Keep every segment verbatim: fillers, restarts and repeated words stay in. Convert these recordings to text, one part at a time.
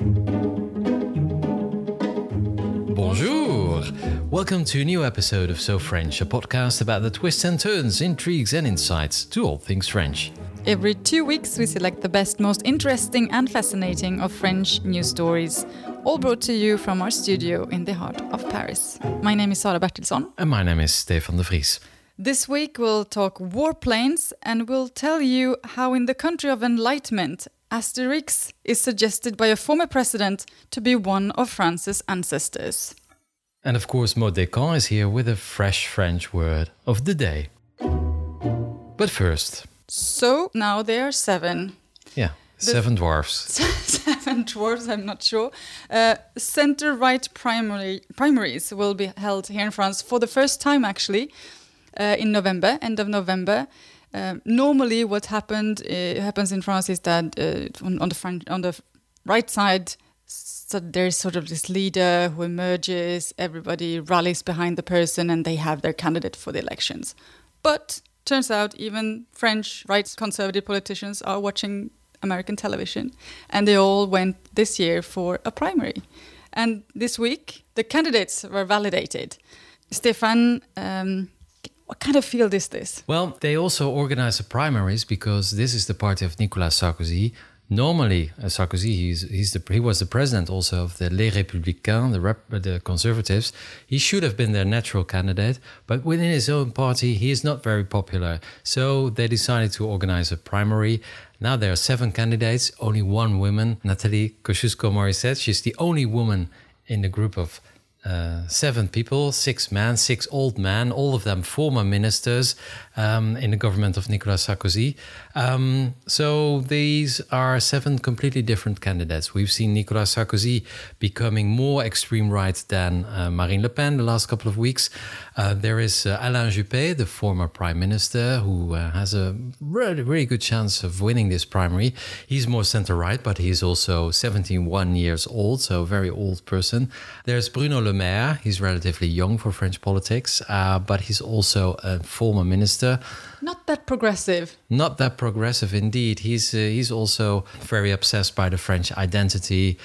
Bonjour! Welcome to a new episode of So French, a podcast about the twists and turns, intrigues and insights to all things French. Every two weeks we select the best, most interesting and fascinating of French news stories, all brought to you from our studio in the heart of Paris. My name is Sara Bertilsson. And my name is Stefan de Vries. This week we'll talk warplanes and we'll tell you how in the country of enlightenment, Asterix is suggested by a former president to be one of France's ancestors. And of course, Maud Descamps is here with a fresh French word of the day. But first... So, now there are seven. Yeah, The seven dwarfs. Seven dwarfs, I'm not sure. Uh, Center-right primary, primaries will be held here in France for the first time, actually, uh, in November, end of November. Um, normally, what happened uh, happens in France is that uh, on, on the front, on the right side, so there's sort of this leader who emerges. Everybody rallies behind the person, and they have their candidate for the elections. But turns out, even French right conservative politicians are watching American television, and they all went this year for a primary. And this week, the candidates were validated. Stefan. Um, What kind of field is this? Well, they also organize the primaries because this is the party of Nicolas Sarkozy. Normally, uh, Sarkozy, he's, he's the, he was the president also of the Les Républicains, the, rep, the Conservatives. He should have been their natural candidate, but within his own party, he is not very popular. So they decided to organize a primary. Now there are seven candidates, only one woman, Nathalie Kosciusko-Morizet. She's the only woman in the group of Uh, seven people, six men, six old men, all of them former ministers um, in the government of Nicolas Sarkozy. Um, so these are seven completely different candidates. We've seen Nicolas Sarkozy becoming more extreme right than uh, Marine Le Pen the last couple of weeks. Uh, there is uh, Alain Juppé, the former prime minister, who uh, has a really, really good chance of winning this primary. He's more center-right, but he's also seventy-one years old, so a very old person. There's Bruno Le Maire. He's relatively young for French politics, uh, but he's also a former minister. Not that progressive. Not that progressive, indeed. He's uh, he's also very obsessed by the French identity.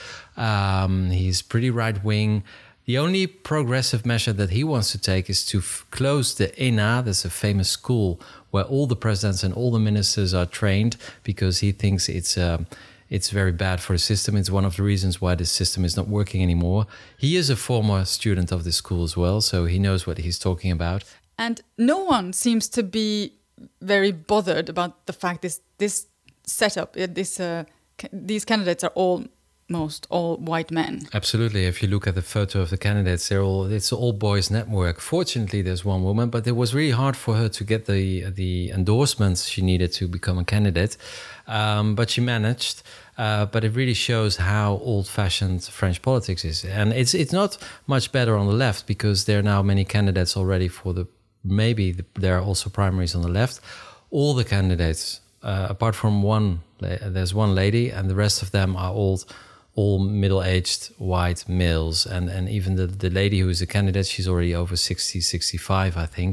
Um, he's pretty right-wing. The only progressive measure that he wants to take is to f- close the E N A. That's a famous school where all the presidents and all the ministers are trained, because he thinks it's uh, it's very bad for the system. It's one of the reasons why this system is not working anymore. He is a former student of this school as well, so he knows what he's talking about. And no one seems to be very bothered about the fact this this setup, uh, this uh, ca- these candidates are almost all white men. Absolutely. If you look at the photo of the candidates, they're all it's an all boys network. Fortunately, there's one woman, but it was really hard for her to get the the endorsements she needed to become a candidate. Um, but she managed. Uh, but it really shows how old-fashioned French politics is. And it's it's not much better on the left, because there are now many candidates already for the, maybe the, there are also primaries on the left. All the candidates, uh, apart from one, there's one lady, and the rest of them are old, all middle-aged white males. And, and even the, the lady who is a candidate, she's already over sixty, sixty-five, I think.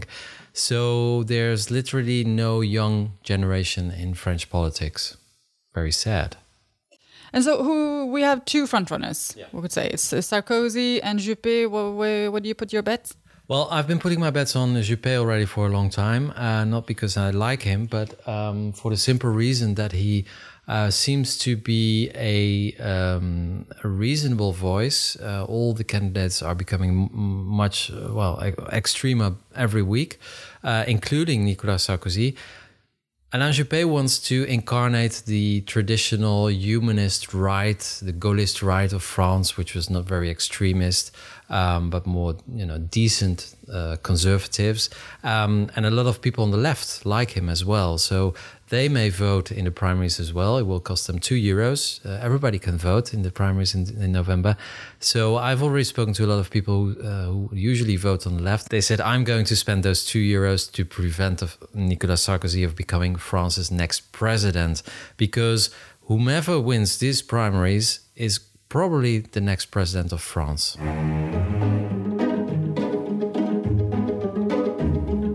So there's literally no young generation in French politics. Very sad. And so who we have two frontrunners, yeah. We could say. It's uh, Sarkozy and Juppé. Where, where, where do you put your bets? Well, I've been putting my bets on Juppé already for a long time. Uh, not because I like him, but um, for the simple reason that he uh, seems to be a, um, a reasonable voice. Uh, all the candidates are becoming m- much, uh, well, extremer every week, uh, including Nicolas Sarkozy. Alain Juppé wants to incarnate the traditional humanist right, the Gaullist right of France, which was not very extremist, um, but more, you know, decent uh, conservatives. Um, and a lot of people on the left like him as well. So they may vote in the primaries as well. It will cost them two euros. Uh, everybody can vote in the primaries in, in November. So I've already spoken to a lot of people who, uh, who usually vote on the left. They said, I'm going to spend those two euros to prevent of Nicolas Sarkozy of becoming France's next president, because whomever wins these primaries is probably the next president of France.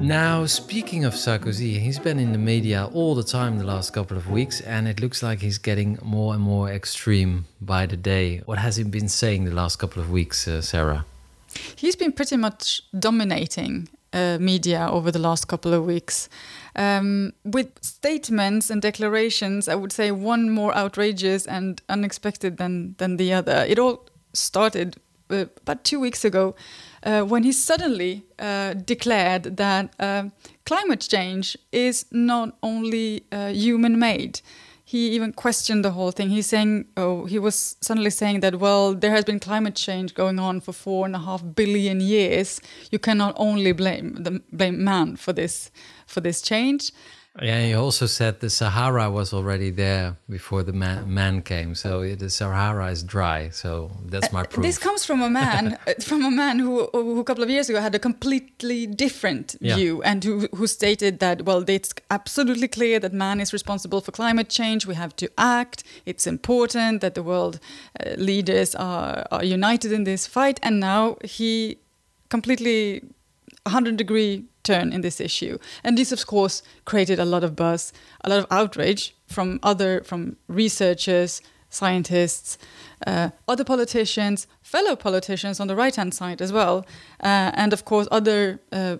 Now, speaking of Sarkozy, he's been in the media all the time the last couple of weeks, and it looks like he's getting more and more extreme by the day. What has he been saying the last couple of weeks, uh, Sarah? He's been pretty much dominating uh, media over the last couple of weeks. Um, with statements and declarations, I would say one more outrageous and unexpected than, than the other. It all started uh, about two weeks ago uh, when he suddenly uh, declared that uh, climate change is not only uh, human-made. He even questioned the whole thing. He's saying, oh, he was suddenly saying that, well, there has been climate change going on for four and a half billion years. You cannot only blame the blame man for this for this change. Yeah, he also said the Sahara was already there before the man, man came. So the Sahara is dry. So that's my proof. Uh, this comes from a man, from a man who, who a couple of years ago had a completely different Yeah. view, and who, who stated that, well, it's absolutely clear that man is responsible for climate change. We have to act. It's important that the world uh, leaders are, are united in this fight. And now he completely one hundred degree turn in this issue, and this of course created a lot of buzz, a lot of outrage from other from researchers, scientists, uh, other politicians, fellow politicians on the right hand side as well, uh, and of course other uh,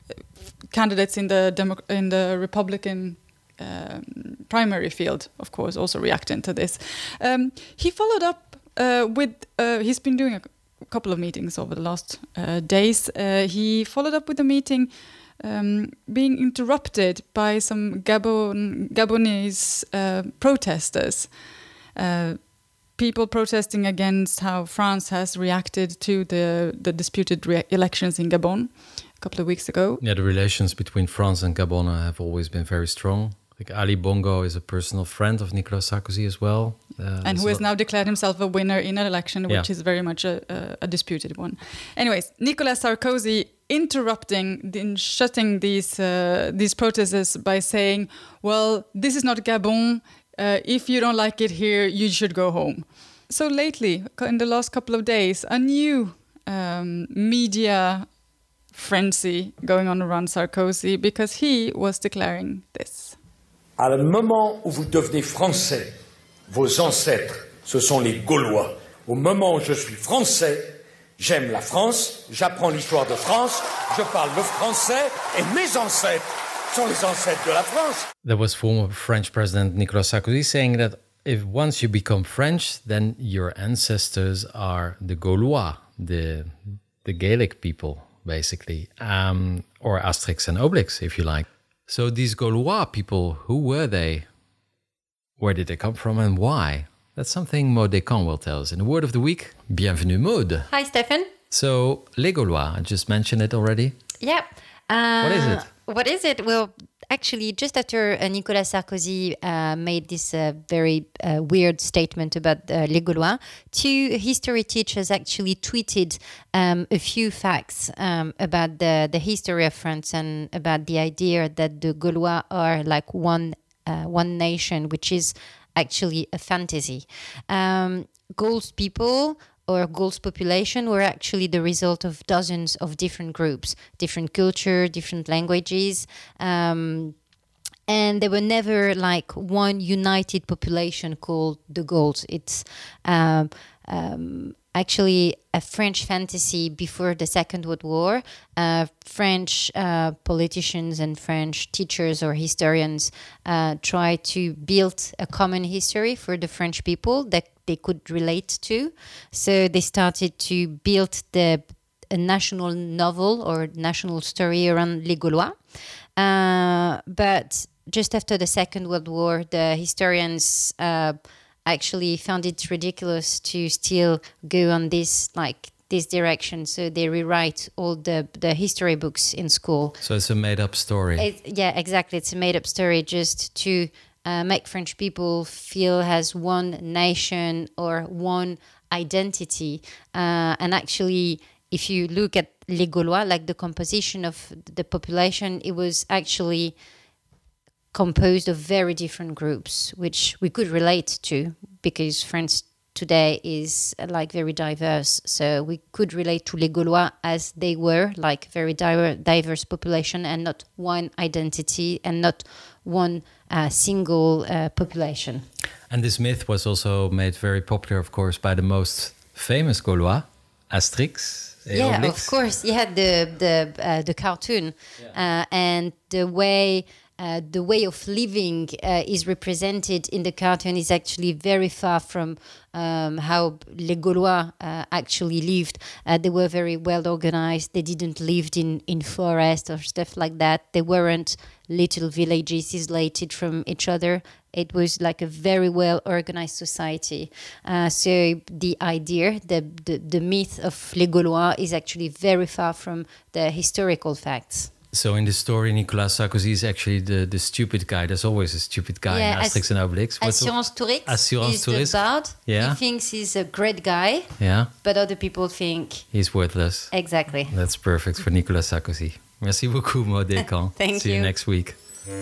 candidates in the Demo- in the Republican um, primary field, of course, also reacting to this. Um, he followed up uh, with uh, he's been doing a couple of meetings over the last uh, days. Uh, he followed up with a meeting um, being interrupted by some Gabon, Gabonese uh, protesters, uh, people protesting against how France has reacted to the, the disputed re- elections in Gabon a couple of weeks ago. Yeah, the relations between France and Gabon have always been very strong. Like Ali Bongo is a personal friend of Nicolas Sarkozy as well. Uh, and who has now declared himself a winner in an election, which Yeah. is very much a, a, a disputed one. Anyways, Nicolas Sarkozy interrupting, in shutting these uh, these protesters by saying, well, this is not Gabon. Uh, if you don't like it here, you should go home. So lately, in the last couple of days, a new um, media frenzy going on around Sarkozy, because he was declaring this. À le moment où vous devenez français, vos ancêtres, ce sont les Gaulois. Au moment où je suis français, j'aime la France, j'apprends l'histoire de France, je parle le français et mes ancêtres sont les ancêtres de la France. There was former French President Nicolas Sarkozy saying that if once you become French, then your ancestors are the Gaulois, the the Gaelic people, basically, um, or Asterix and Obelix, if you like. So these Gaulois people, who were they? Where did they come from and why? That's something Maud Descamps will tell us. In the word of the week, bienvenue Maud. Hi, Stefan. So, les Gaulois, I just mentioned it already. Yeah. Uh, What is it? What is it? Well, actually, just after uh, Nicolas Sarkozy uh, made this uh, very uh, weird statement about uh, les Gaulois, two history teachers actually tweeted um, a few facts um, about the, the history of France and about the idea that the Gaulois are like one uh, one nation, which is actually a fantasy. Um, Gauls people or Gauls population were actually the result of dozens of different groups, different culture, different languages, um, and they were never like one united population called the Gauls. It's um, um, actually a French fantasy before the Second World War. Uh, French uh, politicians and French teachers or historians uh, tried to build a common history for the French people that they could relate to. So they started to build the a national novel or national story around les Gaulois. Uh, but just after the Second World War, the historians uh, actually found it ridiculous to still go on this like this direction. So they rewrite all the, the history books in school. So it's a made-up story. It, yeah, exactly. It's a made-up story just to uh, make French people feel as one nation or one identity. Uh, and actually, if you look at les Gaulois, like the composition of the population, it was actually composed of very different groups, which we could relate to because France today is uh, like very diverse. So we could relate to les Gaulois as they were, like very diver- diverse population and not one identity and not one uh, single uh, population. And this myth was also made very popular, of course, by the most famous Gaulois, Asterix. Yeah, Obelix. of course. Yeah, the the uh, the cartoon, yeah. uh, and the way uh, the way of living uh, is represented in the cartoon is actually very far from um, how les Gaulois uh, actually lived. Uh, they were very well organized. They didn't live in in forest or stuff like that. They weren't little villages isolated from each other. It was like a very well organized society. Uh, so the idea, the, the the myth of les Gaulois is actually very far from the historical facts. So in the story, Nicolas Sarkozy is actually the, the stupid guy. There's always a stupid guy yeah, in Asterix and Obelix. What's Assurance Touriste Assurance is Touriste. the bard. Yeah. He thinks he's a great guy, yeah. but other people think... He's worthless. Exactly. That's perfect for Nicolas Sarkozy. Merci beaucoup, Maud Descamps. Thank See you. you. next week.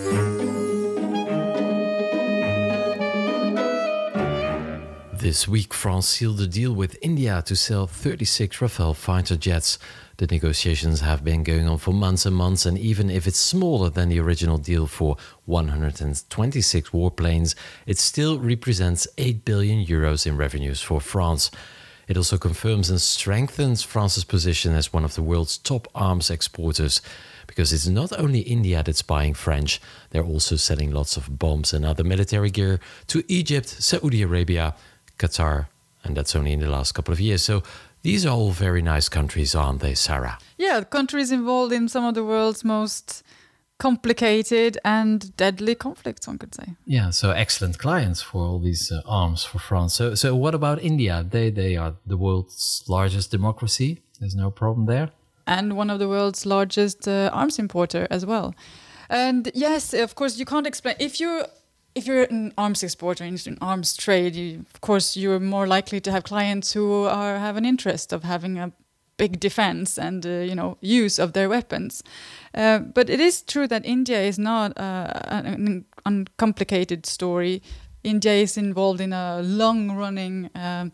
This week, France sealed a deal with India to sell thirty-six Rafale fighter jets. The negotiations have been going on for months and months, and even if it's smaller than the original deal for one hundred twenty-six warplanes, it still represents eight billion euros in revenues for France. It also confirms and strengthens France's position as one of the world's top arms exporters, because it's not only India that's buying French, they're also selling lots of bombs and other military gear to Egypt, Saudi Arabia, Qatar, and that's only in the last couple of years. So these are all very nice countries, aren't they, Sarah? Yeah, countries involved in some of the world's most complicated and deadly conflicts, one could say. Yeah, so excellent clients for all these uh, arms for France. So, so what about India? They they are the world's largest democracy. There's no problem there. And one of the world's largest uh, arms importer as well. And yes, of course, you can't explain if you. If you're an arms exporter in an arms trade, you, of course, you're more likely to have clients who are have an interest of having a big defense and uh, you know use of their weapons. Uh, but it is true that India is not uh, an uncomplicated story. India is involved in a long-running um,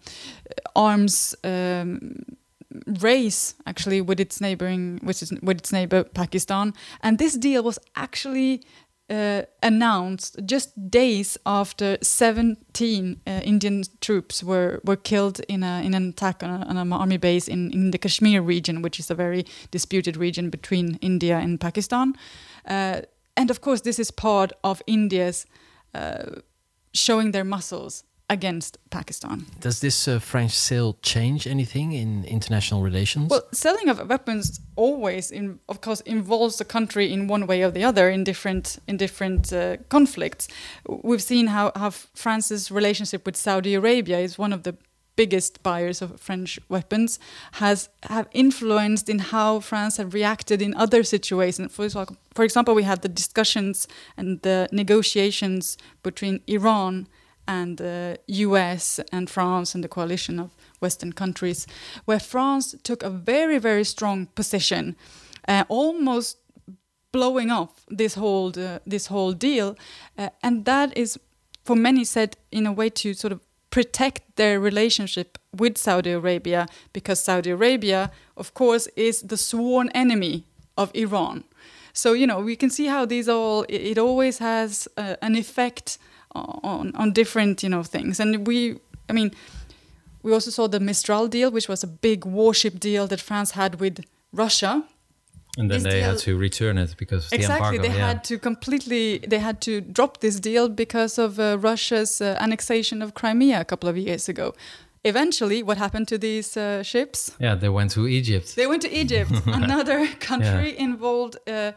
arms um, race, actually, with its neighboring, which is with its neighbor Pakistan, and this deal was actually. Uh, announced just days after seventeen uh, Indian troops were, were killed in a in an attack on, a, on an army base in, in the Kashmir region, which is a very disputed region between India and Pakistan. Uh, and of course, this is part of India's uh, showing their muscles against Pakistan. Does this uh, French sale change anything in international relations? Well, selling of weapons always, in, of course, involves the country in one way or the other in different in different uh, conflicts. We've seen how, how France's relationship with Saudi Arabia is one of the biggest buyers of French weapons, has have influenced in how France have reacted in other situations. For example, for example, we had the discussions and the negotiations between Iran and the uh, U S and France and the coalition of Western countries, where France took a very, very strong position, uh, almost blowing off this whole uh, this whole deal, uh, and that is, for many, said in a way to sort of protect their relationship with Saudi Arabia, because Saudi Arabia, of course, is the sworn enemy of Iran. So you know we can see how these all it, it always has uh, an effect on on different you know things. And we I mean we also saw the Mistral deal, which was a big warship deal that France had with Russia, and then this they deal, had to return it because of the exactly embargo. they yeah. had to completely they had to drop this deal because of uh, Russia's uh, annexation of Crimea a couple of years ago. Eventually, what happened to these uh, ships? Yeah, they went to Egypt. They went to Egypt, another country yeah. involved uh,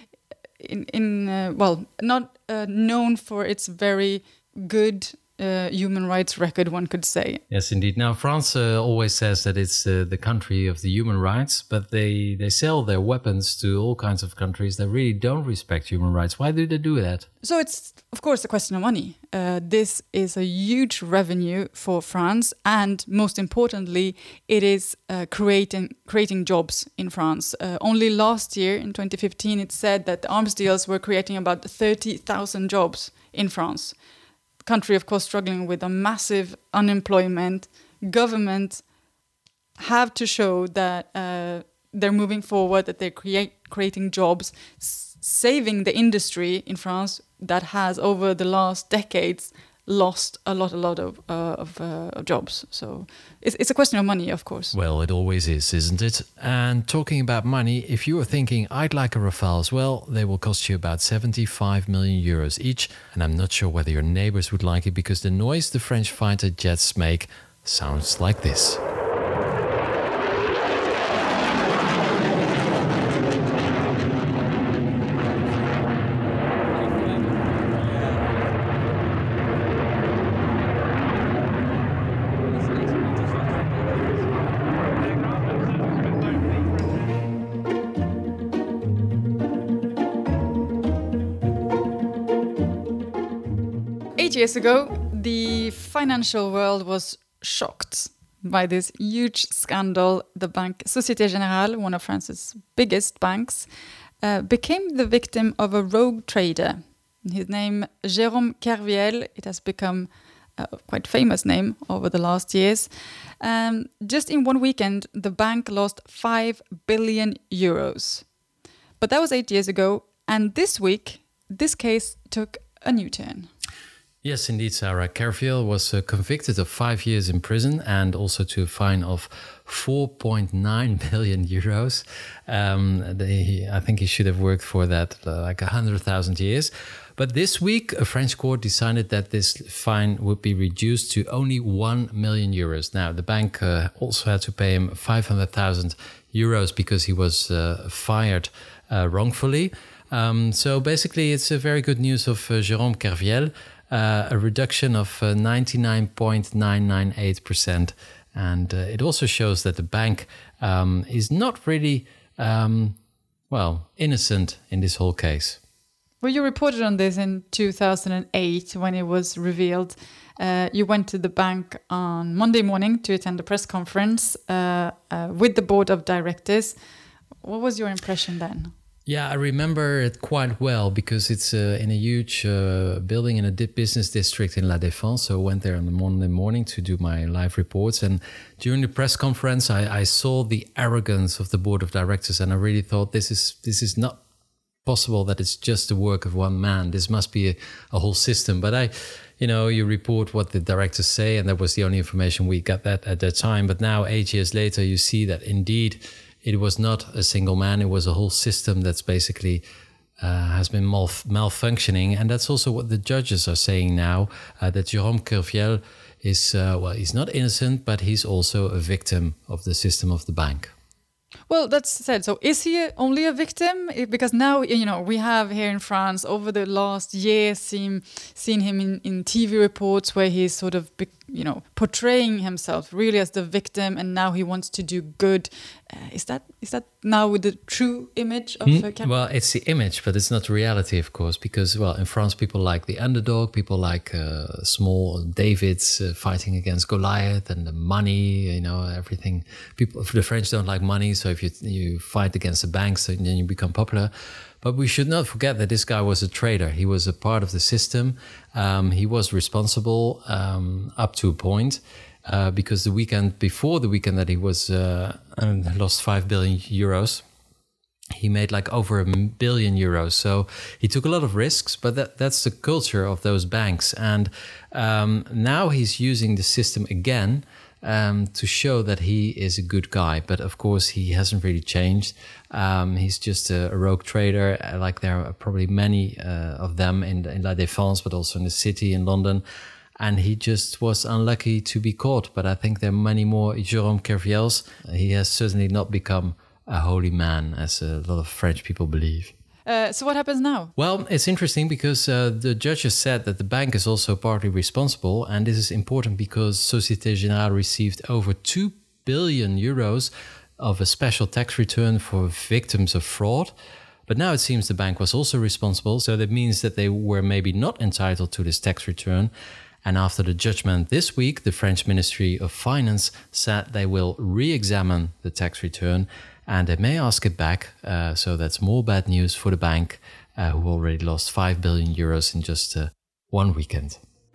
in, in uh, well, not uh, known for its very good uh, human rights record, one could say. Yes, indeed. Now, France uh, always says that it's uh, the country of the human rights, but they, they sell their weapons to all kinds of countries that really don't respect human rights. Why do they do that? So it's, of course, a question of money. Uh, this is a huge revenue for France, and most importantly, it is uh, creating creating jobs in France. Uh, only last year, in twenty fifteen, it said that the arms deals were creating about thirty thousand jobs in France. country, of course, struggling with a massive unemployment. Government have to show that uh, they're moving forward, that they're create, creating jobs, s- saving the industry in France that has, over the last decades, lost a lot, a lot of, uh, of uh, jobs. So it's, it's a question of money, of course. Well, it always is, isn't it? And talking about money, if you are thinking, I'd like a Rafale as well, they will cost you about seventy-five million euros each. And I'm not sure whether your neighbors would like it, because the noise the French fighter jets make sounds like this. Eight years ago, the financial world was shocked by this huge scandal. The bank Société Générale, one of France's biggest banks, uh, became the victim of a rogue trader. His name, Jérôme Kerviel. It has become a quite famous name over the last years. Um, just in one weekend, the bank lost five billion euros. But that was eight years ago. And this week, this case took a new turn. Yes, indeed, Sarah. Kerviel was uh, convicted of five years in prison and also to a fine of four point nine billion euros. Um, they, I think he should have worked for that uh, like one hundred thousand years. But this week, a French court decided that this fine would be reduced to only one million euros. Now, the bank uh, also had to pay him five hundred thousand euros because he was uh, fired uh, wrongfully. Um, so basically, it's a very good news of uh, Jérôme Kerviel. Uh, a reduction of uh, ninety-nine point nine nine eight percent. And uh, it also shows that the bank um, is not really, um, well, innocent in this whole case. Well, you reported on this in two thousand eight when it was revealed. Uh, you went to the bank on Monday morning to attend a press conference uh, uh, with the board of directors. What was your impression then? Yeah, I remember it quite well because it's uh, in a huge uh, building in a di- business district in La Défense. So I went there on the Monday morning to do my live reports. And during the press conference, I, I saw the arrogance of the board of directors. And I really thought this is this is not possible that it's just the work of one man. This must be a, a whole system. But I, you know, you report what the directors say. And that was the only information we got that at that time. But now, eight years later, you see that indeed it was not a single man. It was a whole system that's basically uh, has been mal- malfunctioning. And that's also what the judges are saying now, uh, that Jérôme Kerviel is, uh, well, he's not innocent, but he's also a victim of the system of the bank. Well, that's said. So is he only a victim? Because now, you know, we have here in France over the last year seen, seen him in, in T V reports where he's sort of, you know, portraying himself really as the victim, and now he wants to do good. Uh, is that is that now the true image of Mm, uh, Kerviel? well, it's the image, but it's not the reality, of course, because, well, in France, people like the underdog, people like uh, small Davids uh, fighting against Goliath, and the money, you know, everything. People, the French don't like money, so if you you fight against the banks, then you become popular. But we should not forget that this guy was a traitor. He was a part of the system. Um, he was responsible um, up to a point. Uh, because the weekend before the weekend that he was uh, lost five billion euros, he made like over a billion euros. So he took a lot of risks, but that, that's the culture of those banks. And um, now he's using the system again um, to show that he is a good guy. But of course, he hasn't really changed. Um, he's just a, a rogue trader, like there are probably many uh, of them in, in La Défense, but also in the city in London. And he just was unlucky to be caught. But I think there are many more Jérôme Kerviels. He has certainly not become a holy man, as a lot of French people believe. Uh, so what happens now? Well, it's interesting because uh, the judges said that the bank is also partly responsible. And this is important because Société Générale received over two billion euros of a special tax return for victims of fraud. But now it seems the bank was also responsible. So that means that they were maybe not entitled to this tax return. And after the judgment this week, the French Ministry of Finance said they will re-examine the tax return and they may ask it back. Uh, so that's more bad news for the bank, uh, who already lost five billion euros in just uh, one weekend.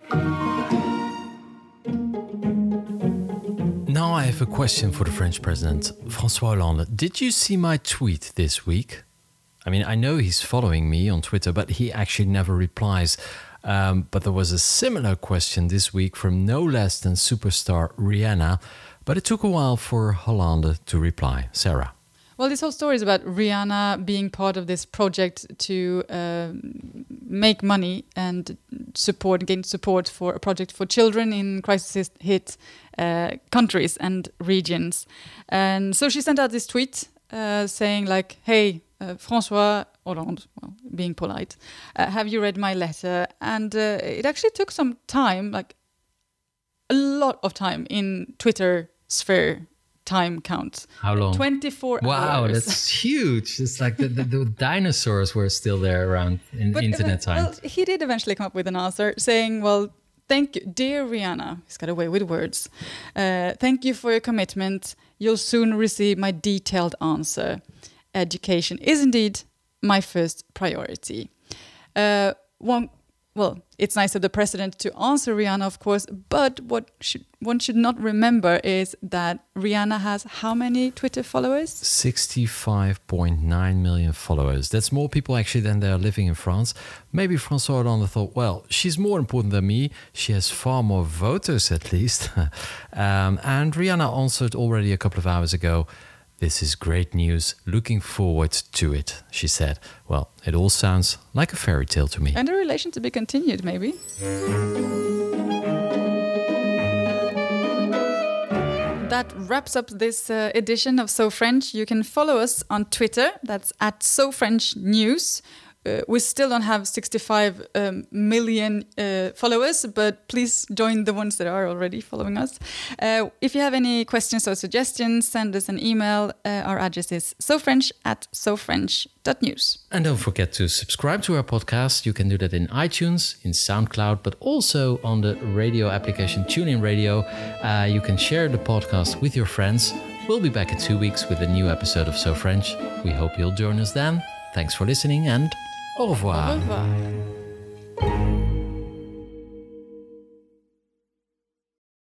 Now I have a question for the French president, François Hollande. Did you see my tweet this week? I mean, I know he's following me on Twitter, but he actually never replies. Um, but there was a similar question this week from no less than superstar Rihanna, but it took a while for Hollande to reply. Sarah. Well, this whole story is about Rihanna being part of this project to uh, make money and support, gain support for a project for children in crisis-hit uh, countries and regions. And so she sent out this tweet uh, saying like, hey, uh, François Hollande, well, being polite, uh, have you read my letter? And uh, it actually took some time, like a lot of time in Twitter sphere time count. How long? twenty-four wow, hours. That's huge. It's like the, the, the dinosaurs were still there around in But, internet uh, time. Well, he did eventually come up with an answer saying, well, thank you, dear Rihanna. He's got away with words. Uh, thank you for your commitment. You'll soon receive my detailed answer. Education is indeed my first priority. Uh, one, well, it's nice of the president to answer Rihanna, of course, but what should, one should not remember is that Rihanna has how many Twitter followers? sixty-five point nine million followers. That's more people actually than there are living in France. Maybe François Hollande thought, well, she's more important than me. She has far more voters at least. um, and Rihanna answered already a couple of hours ago, this is great news. Looking forward to it, she said. Well, it all sounds like a fairy tale to me. And a relation to be continued, maybe. That wraps up this uh, edition of So French. You can follow us on Twitter. That's at So French News. Uh, we still don't have sixty-five um, million uh, followers, but please join the ones that are already following us. Uh, if you have any questions or suggestions, send us an email. Uh, our address is sofrench at sofrench dot news. And don't forget to subscribe to our podcast. You can do that in iTunes, in SoundCloud, but also on the radio application TuneIn Radio. Uh, you can share the podcast with your friends. We'll be back in two weeks with a new episode of So French. We hope you'll join us then. Thanks for listening and au revoir. Au revoir.